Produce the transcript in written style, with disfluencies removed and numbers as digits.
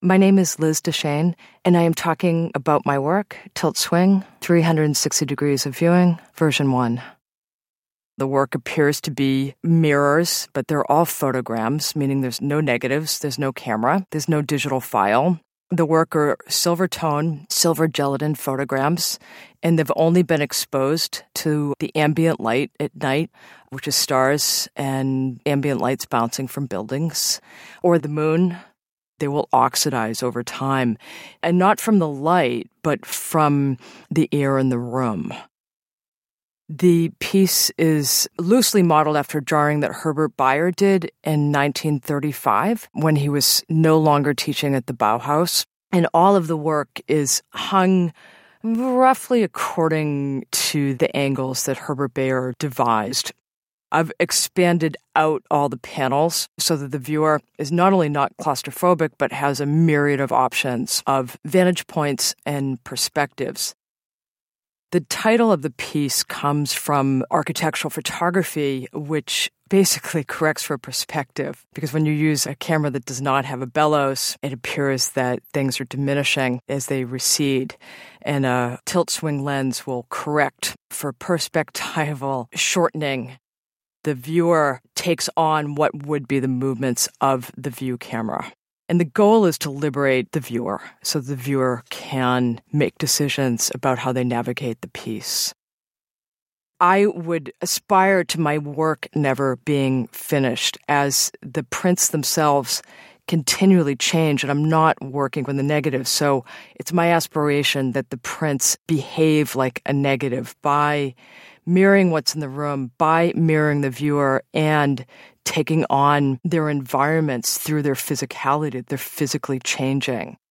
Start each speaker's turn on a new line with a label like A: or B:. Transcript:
A: My name is Liz Deschênes, and I am talking about my work, Tilt Swing, 360 Degrees of Viewing, version 1. The work appears to be mirrors, but they're all photograms, meaning there's no negatives, there's no camera, there's no digital file. The work are silver tone, silver gelatin photograms, and they've only been exposed to the ambient light at night, which is stars and ambient lights bouncing from buildings, or the moon. They will oxidize over time, and not from the light, but from the air in the room. The piece is loosely modeled after a drawing that Herbert Bayer did in 1935 when he was no longer teaching at the Bauhaus. And all of the work is hung roughly according to the angles that Herbert Bayer devised. I've expanded out all the panels so that the viewer is not only not claustrophobic, but has a myriad of options of vantage points and perspectives. The title of the piece comes from architectural photography, which basically corrects for perspective. Because when you use a camera that does not have a bellows, it appears that things are diminishing as they recede. And a tilt swing lens will correct for perspectival shortening. The viewer takes on what would be the movements of the view camera. And the goal is to liberate the viewer so the viewer can make decisions about how they navigate the piece. I would aspire to my work never being finished, as the prints themselves continually change, and I'm not working with the negative. So it's my aspiration that the prints behave like a negative by mirroring what's in the room, by mirroring the viewer, and taking on their environments through their physicality. They're physically changing.